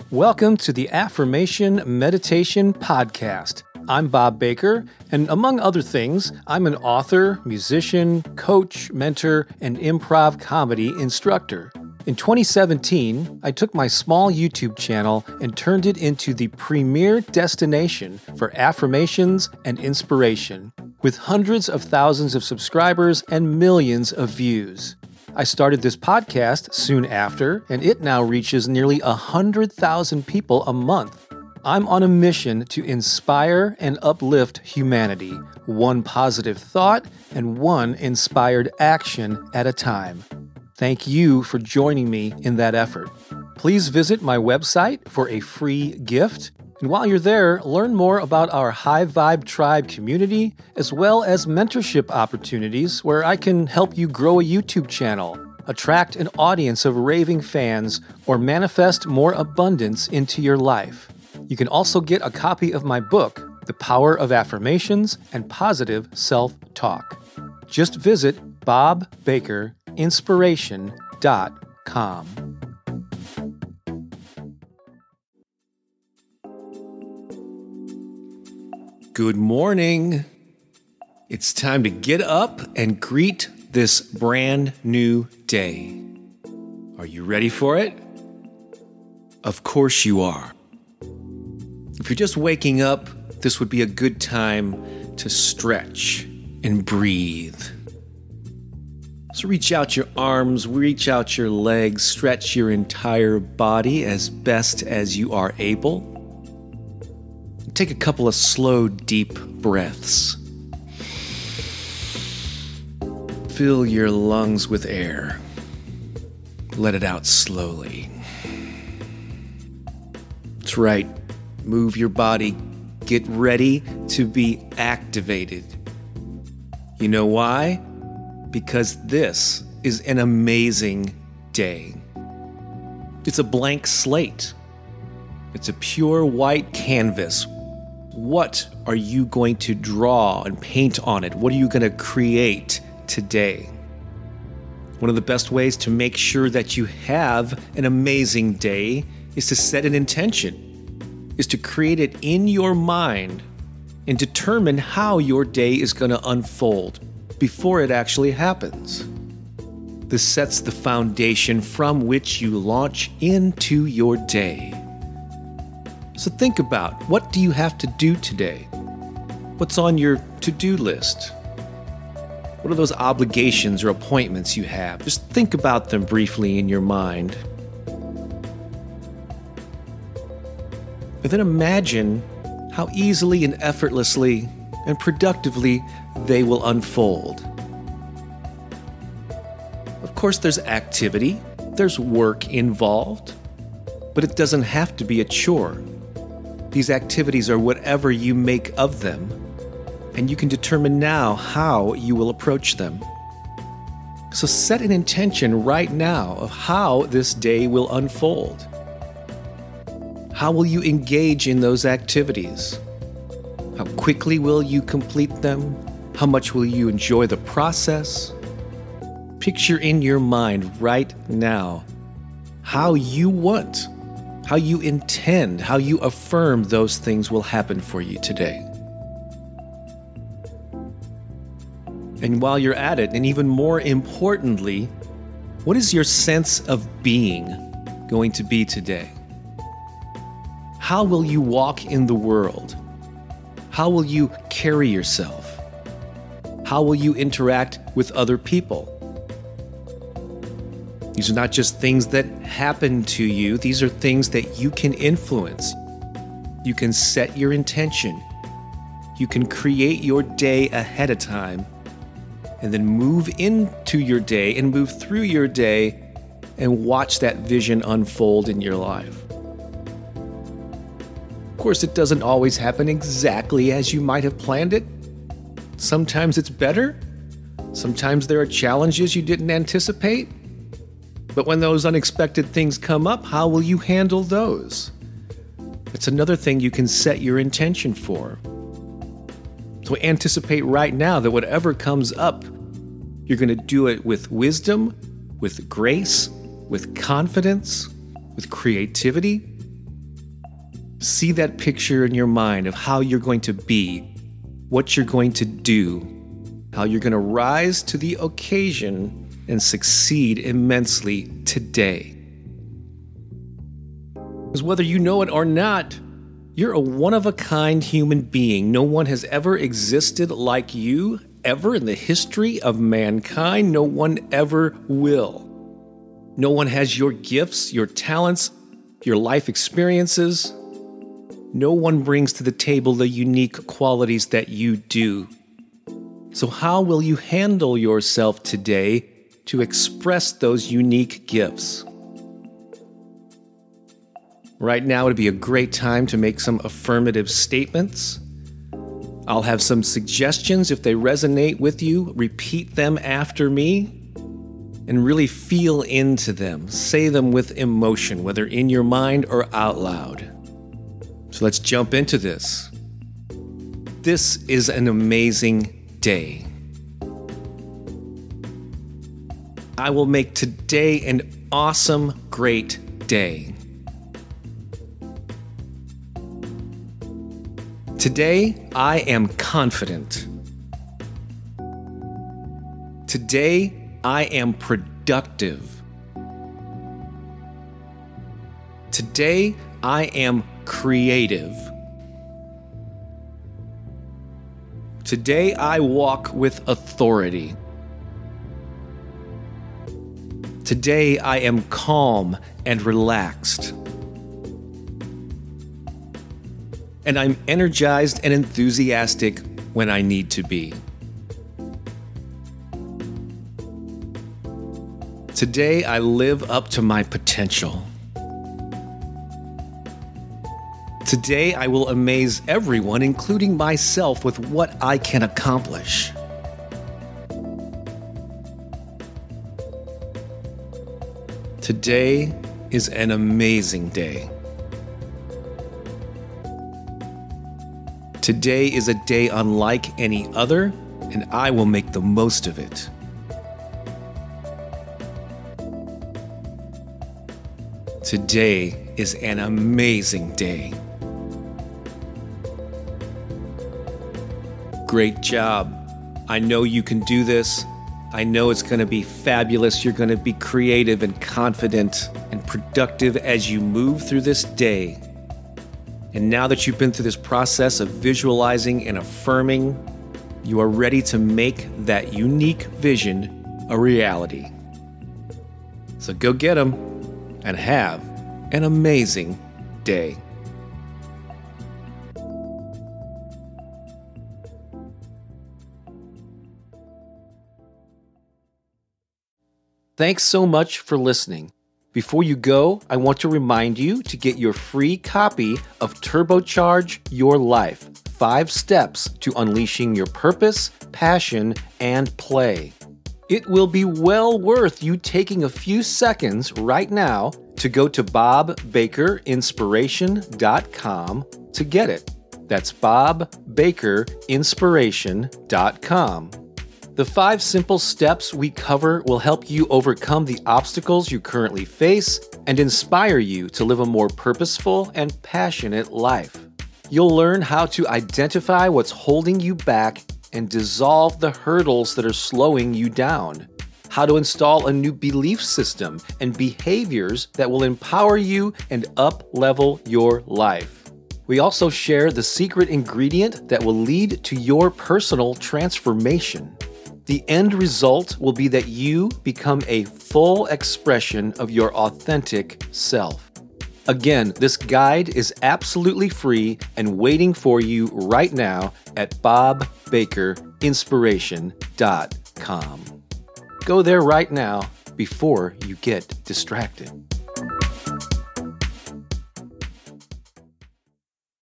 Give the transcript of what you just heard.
Welcome to the Affirmation Meditation Podcast. I'm Bob Baker, and among other things, I'm an author, musician, coach, mentor, and improv comedy instructor. In 2017, I took my small YouTube channel and turned it into the premier destination for affirmations and inspiration, with hundreds of thousands of subscribers and millions of views. I started this podcast soon after, and it now reaches nearly 100,000 people a month. I'm on a mission to inspire and uplift humanity, one positive thought and one inspired action at a time. Thank you for joining me in that effort. Please visit my website for a free gift. And while you're there, learn more about our High Vibe Tribe community, as well as mentorship opportunities where I can help you grow a YouTube channel, attract an audience of raving fans, or manifest more abundance into your life. You can also get a copy of my book, The Power of Affirmations and Positive Self-Talk. Just visit bobbakerinspiration.com. Good morning. It's time to get up and greet this brand new day. Are you ready for it? Of course you are. If you're just waking up, this would be a good time to stretch and breathe. So reach out your arms, reach out your legs, stretch your entire body as best as you are able. Take a couple of slow, deep breaths. Fill your lungs with air. Let it out slowly. That's right. Move your body. Get ready to be activated. You know why? Because this is an amazing day. It's a blank slate. It's a pure white canvas. What are you going to draw and paint on it? What are you going to create today? One of the best ways to make sure that you have an amazing day is to set an intention, is to create it in your mind and determine how your day is going to unfold before it actually happens. This sets the foundation from which you launch into your day. So think about, what do you have to do today? What's on your to-do list? What are those obligations or appointments you have? Just think about them briefly in your mind. And then imagine how easily and effortlessly and productively they will unfold. Of course, there's activity, there's work involved, but it doesn't have to be a chore. These activities are whatever you make of them, and you can determine now how you will approach them. So set an intention right now of how this day will unfold. How will you engage in those activities? How quickly will you complete them? How much will you enjoy the process? Picture in your mind right now how you want, how you intend, how you affirm those things will happen for you today. And while you're at it, and even more importantly, what is your sense of being going to be today? How will you walk in the world? How will you carry yourself? How will you interact with other people? These are not just things that happen to you. These are things that you can influence. You can set your intention. You can create your day ahead of time and then move into your day and move through your day and watch that vision unfold in your life. Of course, it doesn't always happen exactly as you might have planned it. Sometimes it's better. Sometimes there are challenges you didn't anticipate. But when those unexpected things come up, how will you handle those? It's another thing you can set your intention for. So anticipate right now that whatever comes up, you're going to do it with wisdom, with grace, with confidence, with creativity, See that picture in your mind of how you're going to be, what you're going to do, how you're going to rise to the occasion and succeed immensely today. Because whether you know it or not, you're a one-of-a-kind human being. No one has ever existed like you, ever in the history of mankind. No one ever will. No one has your gifts, your talents, your life experiences. No one brings to the table the unique qualities that you do. So how will you handle yourself today to express those unique gifts? Right now would be a great time to make some affirmative statements. I'll have some suggestions. If they resonate with you, repeat them after me and really feel into them. Say them with emotion, whether in your mind or out loud. So let's jump into this. This is an amazing day. I will make today an awesome, great day. Today, I am confident. Today, I am productive. Today, I am creative. Today, I walk with authority. Today, I am calm and relaxed. And I'm energized and enthusiastic when I need to be. Today, I live up to my potential. Today, I will amaze everyone, including myself, with what I can accomplish. Today is an amazing day. Today is a day unlike any other, and I will make the most of it. Today is an amazing day. Great job. I know you can do this. I know it's going to be fabulous. You're going to be creative and confident and productive as you move through this day. And now that you've been through this process of visualizing and affirming, you are ready to make that unique vision a reality. So go get them and have an amazing day. Thanks so much for listening. Before you go, I want to remind you to get your free copy of Turbocharge Your Life: 5 Steps to Unleashing Your Purpose, Passion, and Play. It will be well worth you taking a few seconds right now to go to bobbakerinspiration.com to get it. That's bobbakerinspiration.com. The 5 simple steps we cover will help you overcome the obstacles you currently face and inspire you to live a more purposeful and passionate life. You'll learn how to identify what's holding you back and dissolve the hurdles that are slowing you down, how to install a new belief system and behaviors that will empower you and up-level your life. We also share the secret ingredient that will lead to your personal transformation. The end result will be that you become a full expression of your authentic self. Again, this guide is absolutely free and waiting for you right now at bobbakerinspiration.com. Go there right now before you get distracted.